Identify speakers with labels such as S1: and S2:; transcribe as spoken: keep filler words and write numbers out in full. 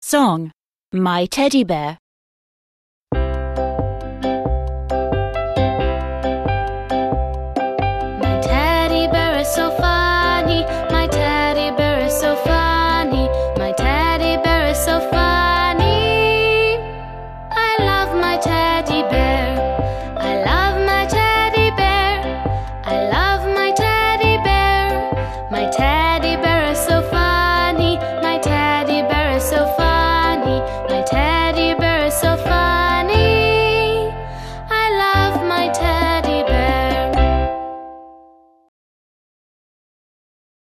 S1: Song, My Teddy Bear.
S2: My teddy bear is so fun.